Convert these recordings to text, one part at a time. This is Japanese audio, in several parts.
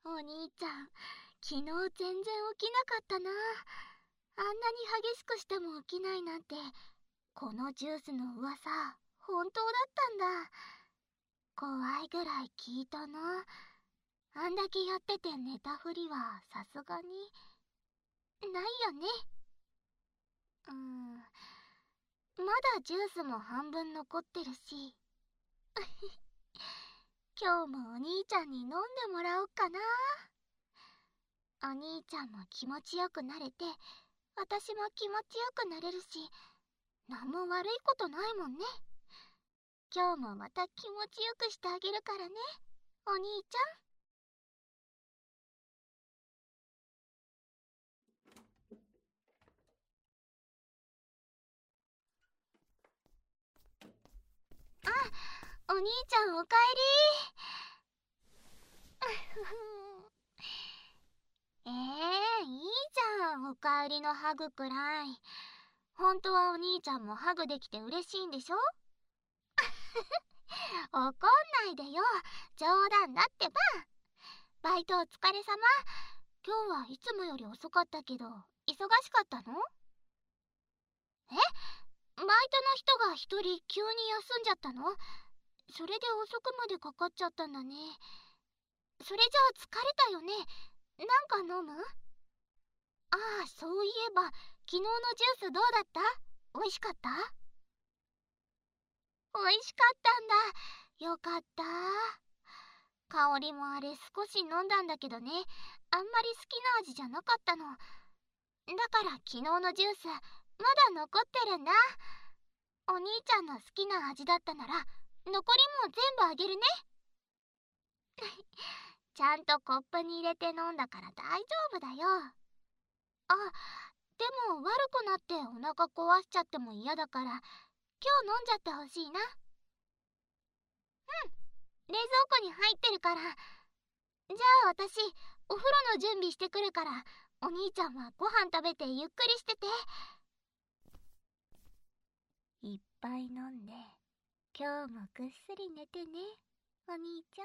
お兄ちゃん、昨日全然起きなかったな。あんなに激しくしても起きないなんて、このジュースの噂、本当だったんだ。怖いぐらい聞いたな。あんだけやってて寝たふりはさすがにないよね。まだジュースも半分残ってるし。今日もお兄ちゃんに飲んでもらおっかな。お兄ちゃんも気持ちよくなれて、私も気持ちよくなれるし、何も悪いことないもんね。今日もまた気持ちよくしてあげるからね、お兄ちゃん。あ、お兄ちゃんおかえり。いいじゃん、おかえりのハグくらい。本当はお兄ちゃんもハグできて嬉しいんでしょ？怒んないでよ、冗談だってば。バイトお疲れ様。今日はいつもより遅かったけど、忙しかったの？バイトの人が一人急に休んじゃったの？それで遅くまでかかっちゃったんだね。それじゃあ疲れたよね。なんか飲む？ああ、そういえば、昨日のジュースどうだった？美味しかった？美味しかったんだ。よかった。香りもあれ少し飲んだんだけどね、あんまり好きな味じゃなかったの。だから昨日のジュース、まだ残ってるんだ。お兄ちゃんの好きな味だったなら、残りも全部あげるね。ちゃんとコップに入れて飲んだから大丈夫だよ。あ、でも悪くなってお腹壊しちゃっても嫌だから、今日飲んじゃってほしいな。冷蔵庫に入ってるから。じゃあ私、お風呂の準備してくるから、お兄ちゃんはご飯食べてゆっくりしてて。いっぱい飲んで、今日もぐっすり寝てね、お兄ちゃん。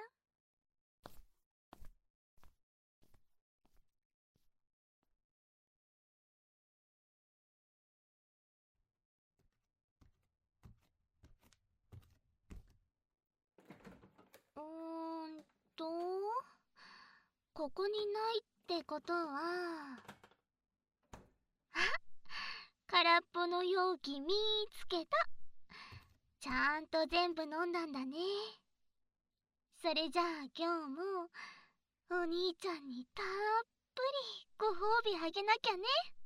うーんと、ここにないってことは、空っぽの容器見つけた。ちゃんと全部飲んだんだね。それじゃあ今日もお兄ちゃんにたっぷりご褒美あげなきゃね。